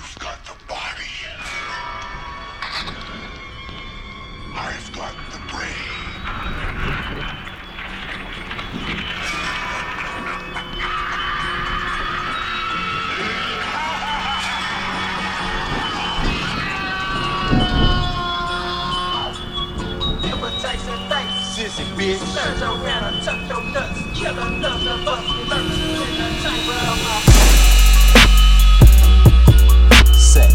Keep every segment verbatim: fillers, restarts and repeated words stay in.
You've got the body. I've got the brain. Sissy bitch, turn around and tuck your nuts. Kill another bus, lurks in the chamber of my set.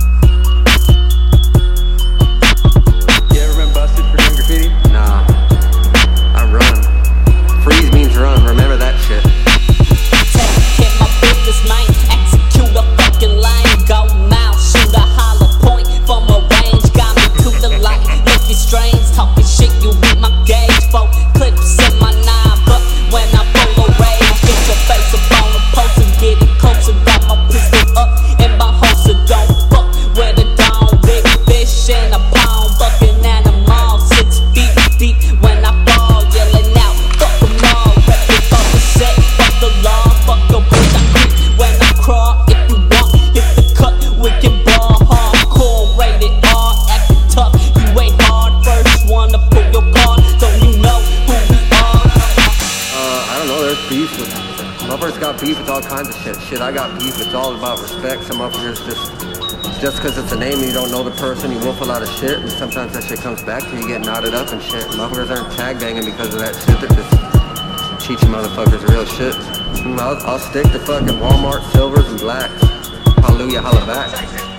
You ever been busted for doing graffiti? Nah, I run. Freeze means run, remember that shit. Take care my business, man. Execute a fucking line. Go mouth, shoot a hollow point from a range. Got me to the light, looking strange. Talking shit, you beat my gauge. Four clips in my nine, but when I pull a rage, get your face up on the post and get it closer. Got my pistol up in my holster. Don't fuck with a dome. Big fish in a pond, fucking animal. Six feet deep when I fall, yelling out, fuck them all. Reppin' fuck the set, fuck the law, fuck your bitch. I creep when I crawl. If you want, hit the cut, we can ball hardcore. Rated R, acting tough. You ain't hard, first one to pull your card. Don't you know who we are? Uh, I don't know, there's beef with... Motherfuckers got beef with all kinds of shit. Shit, I got beef, it's all about respect. Some motherfuckers just... Just because it's a name and you don't know the person, you wolf a lot of shit, and sometimes that shit comes back to you, you get knotted up and shit. Motherfuckers aren't tag banging because of that shit, they're just teaching motherfuckers real shit. Mm, I'll, I'll stick to fucking Walmart silvers and blacks. Hallelujah, holla back.